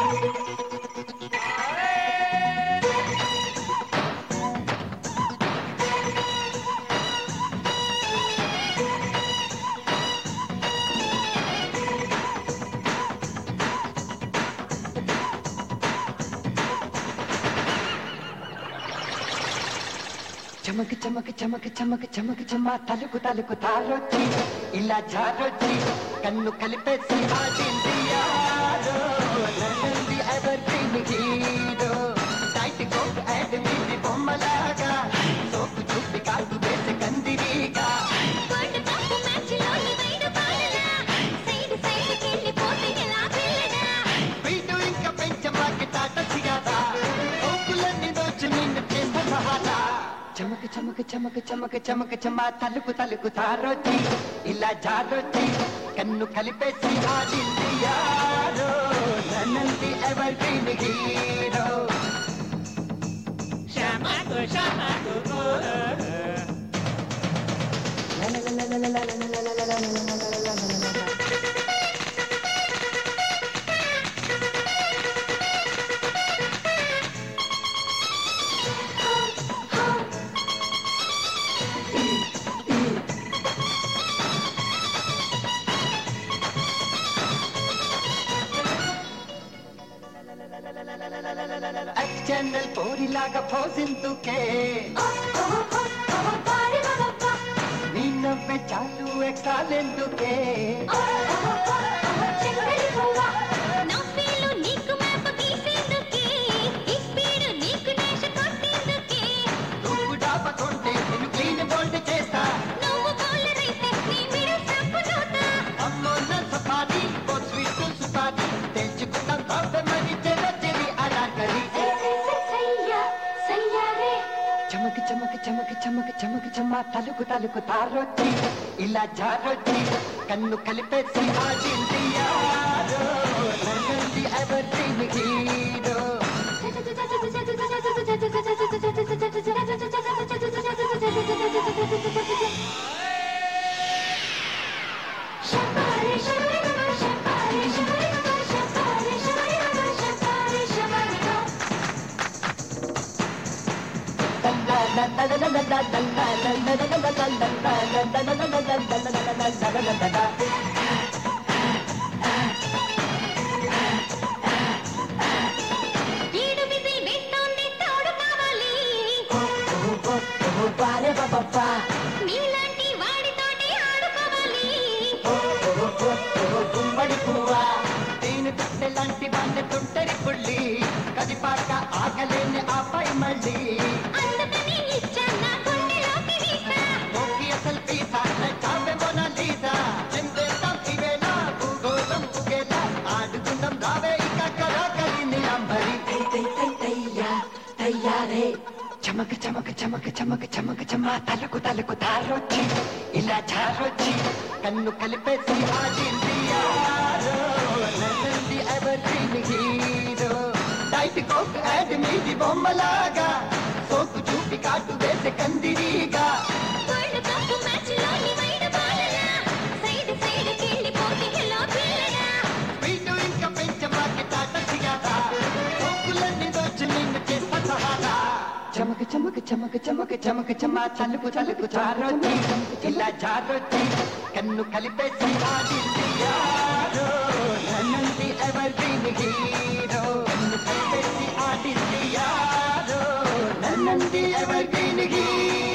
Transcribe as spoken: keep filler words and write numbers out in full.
చమక్ చమక్ చమక్ చమక్ చమక్ చమా తలుకు తలుకు తారొచ్చి ఇలా జారొచ్చి కన్ను కలిపేసి ఆడింది యారో నన్నంది evergreen hero tight coat and మీది బొమ్మలాగా సోకు చూపి కాటు వేసి కందిరీగా వీడు ఇంకా పెంచమాకి తాటచ్చిగాదా సోకులన్నీ దోచి నిన్ను చేస్త సహాదా చమక్ చమక్ చమక్ చమక్ చమక్ చమా తలుకు తలుకు తారొచ్చి ఇలా జారొచ్చి కన్ను కలిపేసి ఆడింది యారో నన్నంది ఎవర్గ్రీన్ హీరో Chamaco, chamaco, ఛానల్ పోరిలాగా పోసిందుకే నీ నవ్వే చాలు ఎక్సాలెందుకే నువ్వు డాపకుంటే నేను క్లీన్ బోల్డ్ చేస్తా అమ్మో నా సపాది ఓ స్వీట్ సుపాది తెచ్చుకుంటాం బాబే మరి చెరచెరి అలాగలి చమక్ చమక్ చమక్ చమక్ చమక్ చమా తలుకు తలుకు తారొచ్చి ఇలా జారొచ్చి కన్ను కలిపేసి ఆడింది యారో నన్నంది ఎవర్గ్రీన్ హీరో నీలాంటి వాడితోటి ఆడుకోవాలి గుమ్మడి పువ్వా నేను కట్టెలాంటి వాళ్ళ తుంటరి పుల్లి కదిపాక ఆగలేని ఆపై మళ్ళీ అందుకని ఇచ్చన్న గుండెలోకి వీసా ఓకే అసలు పీసా చావే మొనాలీసా చెందేస్తాం ఇవేళ భూగోళం ఉగేలా ఆడుకుందాం రావే ఇక కళాకలి నిలంబరి తయ్యారే చమక్ చమక్ చమక్ చమక్ చమక్ చమా తలకు తలకు తారొచ్చి ఇలా జారొచ్చి కన్ను కలిపేసి ఆడింది యారో నన్నంది evergreen hero tight coke and మీది బొమ్మలాగా సోకు చూపి కాటు వేసి కందిరీగా వరల్డ్ కప్ మ్యాచ్ లోని వైడ్ బాలలా సైడ్ సైడ్ కెళ్ళిపోతే హలో పిల్లగా వీడు ఇంకా పెంచమాకి తాటచ్చిగాదా సోకులన్నీ దోచి నిన్ను చేస్త సహాదా చమక్ చమక్ చమక్ చమక్ చమక్ చమా తలుకు తలుకు జారొచ్చి ఇలా జారొచ్చి కన్ను కలిపేసి ఆడింది యారో నన్నంది ఎవర్గ్రీన్ హీరో కన్ను కలిపేసి ఆడింది యారో నన్నంది ఎవర్గ్రీన్ హీరో